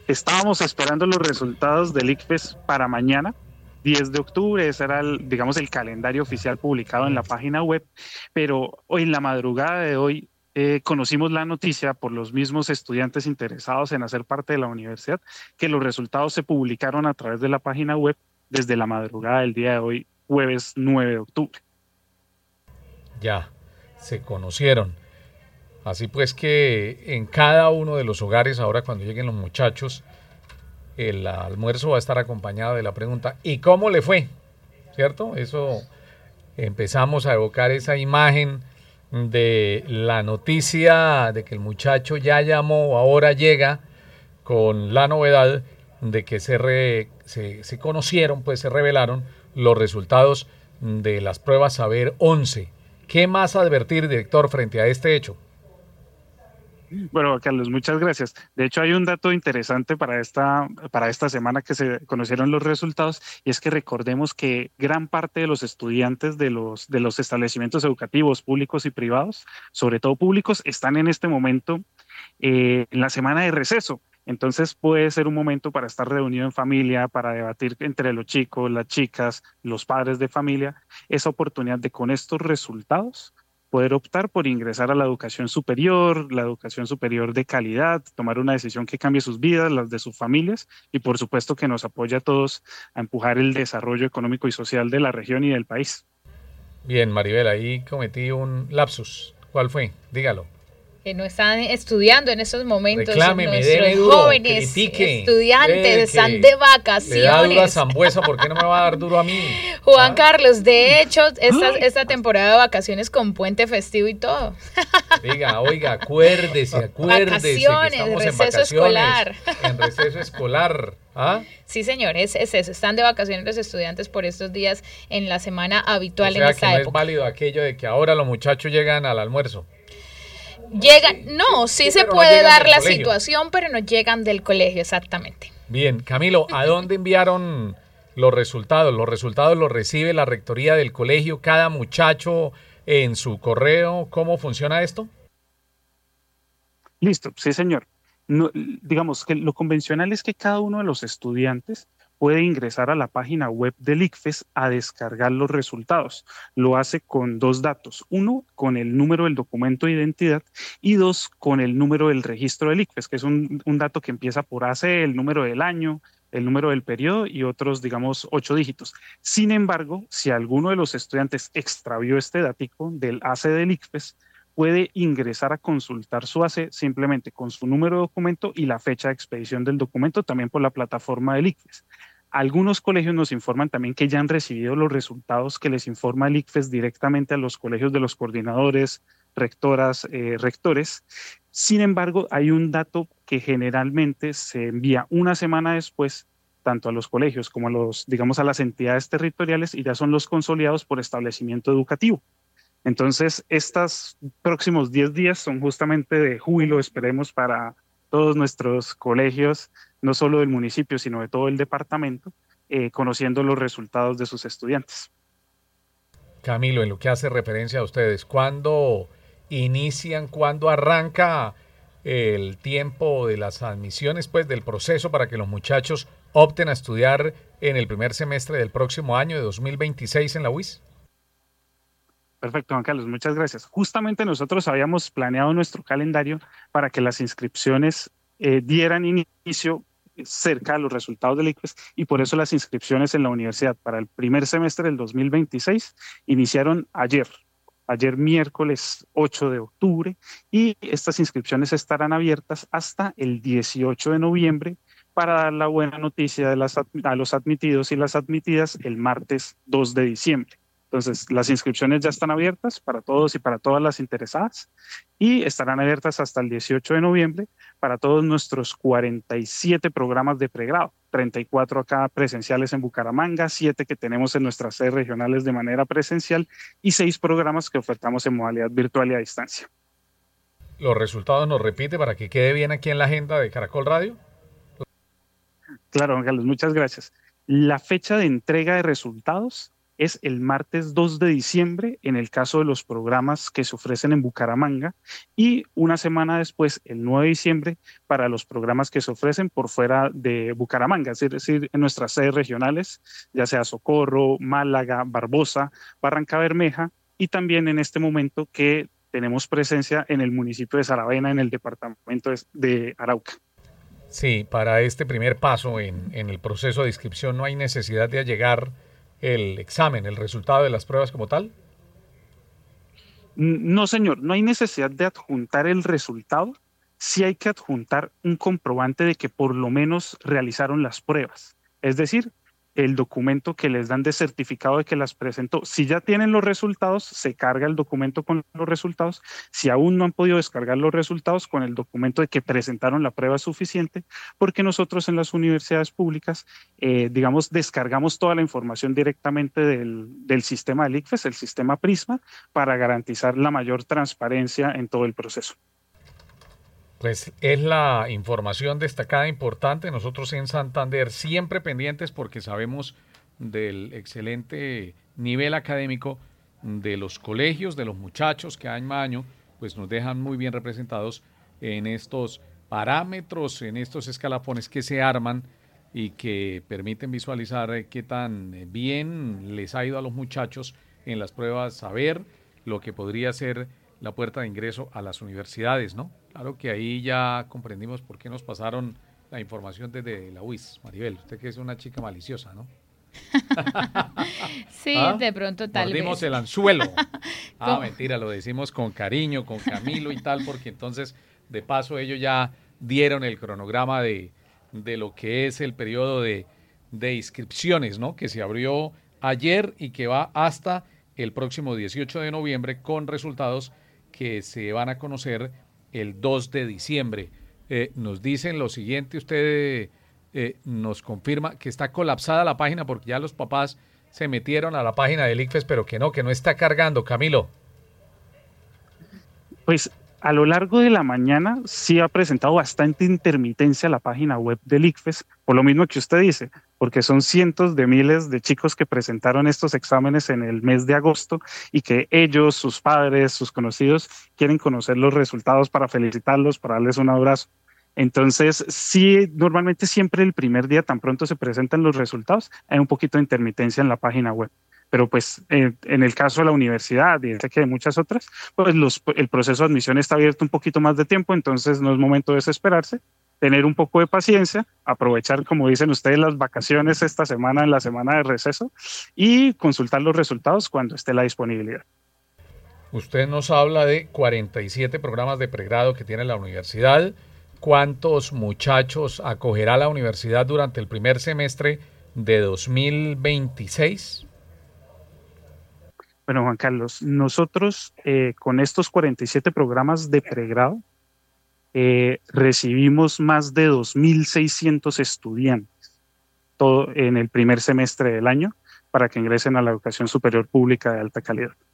Estábamos esperando los resultados del ICFES para mañana, 10 de octubre, ese era, digamos, el calendario oficial publicado en la página web, pero hoy en la madrugada de hoy conocimos la noticia por los mismos estudiantes interesados en hacer parte de la universidad, que los resultados se publicaron a través de la página web desde la madrugada del día de hoy, jueves 9 de octubre. Ya, se conocieron. Así pues que en cada uno de los hogares, ahora cuando lleguen los muchachos, el almuerzo va a estar acompañado de la pregunta ¿y cómo le fue? ¿Cierto? Eso empezamos a evocar esa imagen de la noticia de que el muchacho ya llamó, ahora llega con la novedad de que se conocieron, pues se revelaron los resultados de las pruebas Saber 11. ¿Qué más advertir, director, frente a este hecho? Bueno, Carlos, muchas gracias. De hecho, hay un dato interesante para esta semana que se conocieron los resultados, y es que recordemos que gran parte de los estudiantes de los establecimientos educativos públicos y privados, sobre todo públicos, están en este momento en la semana de receso. Entonces puede ser un momento para estar reunido en familia, para debatir entre los chicos, las chicas, los padres de familia, esa oportunidad de con estos resultados poder optar por ingresar a la educación superior de calidad, tomar una decisión que cambie sus vidas, las de sus familias, y por supuesto que nos apoya a todos a empujar el desarrollo económico y social de la región y del país. Bien, Maribel, ahí cometí un lapsus. ¿Cuál fue? Dígalo. Que no están estudiando en estos momentos. Reclámeme, Nuestros duro, jóvenes critique, estudiantes están de vacaciones. Le da duro a Zambuesa, ¿por qué no me va a dar duro a mí? Juan Carlos, de hecho, esta temporada de vacaciones con puente festivo y todo. Oiga, acuérdese. Vacaciones, que estamos receso en vacaciones, escolar. En receso escolar. ¿Ah? Sí, señor, es eso. Están de vacaciones los estudiantes por estos días en la semana habitual, o sea, en esta que no época. es válido aquello de que ahora los muchachos llegan al almuerzo. Sí se puede dar la situación, pero no llegan del colegio, exactamente. Bien, Camilo, ¿a dónde enviaron los resultados? Los resultados los recibe la rectoría del colegio, cada muchacho en su correo. ¿Cómo funciona esto? Listo, sí, señor. No, digamos que lo convencional es que cada uno de los estudiantes puede ingresar a la página web del ICFES a descargar los resultados. Lo hace con dos datos: uno, con el número del documento de identidad, y dos, con el número del registro del ICFES, que es un dato que empieza por AC, el número del año, el número del periodo y otros, digamos, 8 dígitos. Sin embargo, si alguno de los estudiantes extravió este dático del AC del ICFES, puede ingresar a consultar su AC simplemente con su número de documento y la fecha de expedición del documento, también por la plataforma del ICFES. Algunos colegios nos informan también que ya han recibido los resultados que les informa el ICFES directamente a los colegios de los coordinadores, rectoras, rectores. Sin embargo, hay un dato que generalmente se envía una semana después, tanto a los colegios como a las entidades territoriales, y ya son los consolidados por establecimiento educativo. Entonces, estos próximos 10 días son justamente de júbilo, esperemos, para todos nuestros colegios, no solo del municipio, sino de todo el departamento, conociendo los resultados de sus estudiantes. Camilo, en lo que hace referencia a ustedes, ¿cuándo inician, cuándo arranca el tiempo de las admisiones, pues del proceso para que los muchachos opten a estudiar en el primer semestre del próximo año de 2026 en la UIS? Perfecto, Juan Carlos, muchas gracias. Justamente nosotros habíamos planeado nuestro calendario para que las inscripciones dieran inicio cerca de los resultados del ICFES, y por eso las inscripciones en la universidad para el primer semestre del 2026 iniciaron ayer miércoles 8 de octubre, y estas inscripciones estarán abiertas hasta el 18 de noviembre para dar la buena noticia a los admitidos y las admitidas el martes 2 de diciembre. Entonces, las inscripciones ya están abiertas para todos y para todas las interesadas, y estarán abiertas hasta el 18 de noviembre para todos nuestros 47 programas de pregrado, 34 acá presenciales en Bucaramanga, 7 que tenemos en nuestras sedes regionales de manera presencial y 6 programas que ofertamos en modalidad virtual y a distancia. ¿Los resultados nos repite para que quede bien aquí en la agenda de Caracol Radio? Claro, Juan Carlos, muchas gracias. La fecha de entrega de resultados es el martes 2 de diciembre en el caso de los programas que se ofrecen en Bucaramanga y una semana después, el 9 de diciembre, para los programas que se ofrecen por fuera de Bucaramanga, es decir, en nuestras sedes regionales, ya sea Socorro, Málaga, Barbosa, Barranca Bermeja y también en este momento que tenemos presencia en el municipio de Saravena, en el departamento de Arauca. Sí, para este primer paso en el proceso de inscripción no hay necesidad de allegar el examen, el resultado de las pruebas como tal. No, señor, no hay necesidad de adjuntar el resultado. Sí hay que adjuntar un comprobante de que por lo menos realizaron las pruebas. Es decir, el documento que les dan de certificado de que las presentó. Si ya tienen los resultados, se carga el documento con los resultados. Si aún no han podido descargar los resultados, con el documento de que presentaron la prueba suficiente, porque nosotros en las universidades públicas, digamos, descargamos toda la información directamente del sistema del ICFES, el sistema Prisma, para garantizar la mayor transparencia en todo el proceso. Pues es la información destacada importante. Nosotros en Santander siempre pendientes porque sabemos del excelente nivel académico de los colegios, de los muchachos que año a año pues nos dejan muy bien representados en estos parámetros, en estos escalafones que se arman y que permiten visualizar qué tan bien les ha ido a los muchachos en las pruebas, saber lo que podría ser la puerta de ingreso a las universidades, ¿no? Claro que ahí ya comprendimos por qué nos pasaron la información desde la UIS. Maribel, usted que es una chica maliciosa, ¿no? Sí, ¿ah? De pronto tal Mordimos vez. el anzuelo. Ah, mentira, lo decimos con cariño, con Camilo y tal, porque entonces, de paso, ellos ya dieron el cronograma de lo que es el periodo de inscripciones, ¿no? Que se abrió ayer y que va hasta el próximo 18 de noviembre con resultados que se van a conocer el 2 de diciembre. Nos dicen lo siguiente, usted nos confirma que está colapsada la página porque ya los papás se metieron a la página del ICFES, pero que no está cargando, Camilo. Pues a lo largo de la mañana sí ha presentado bastante intermitencia la página web del ICFES, por lo mismo que usted dice, porque son cientos de miles de chicos que presentaron estos exámenes en el mes de agosto y que ellos, sus padres, sus conocidos, quieren conocer los resultados para felicitarlos, para darles un abrazo. Entonces, sí, normalmente siempre el primer día, tan pronto se presentan los resultados, hay un poquito de intermitencia en la página web. Pero pues en el caso de la universidad y sé que de muchas otras, pues el proceso de admisión está abierto un poquito más de tiempo, entonces no es momento de desesperarse, tener un poco de paciencia, aprovechar, como dicen ustedes, las vacaciones esta semana, en la semana de receso, y consultar los resultados cuando esté la disponibilidad. Usted nos habla de 47 programas de pregrado que tiene la universidad. ¿Cuántos muchachos acogerá la universidad durante el primer semestre de 2026? Bueno, Juan Carlos, nosotros con estos 47 programas de pregrado recibimos más de 2.600 estudiantes todo en el primer semestre del año para que ingresen a la educación superior pública de alta calidad.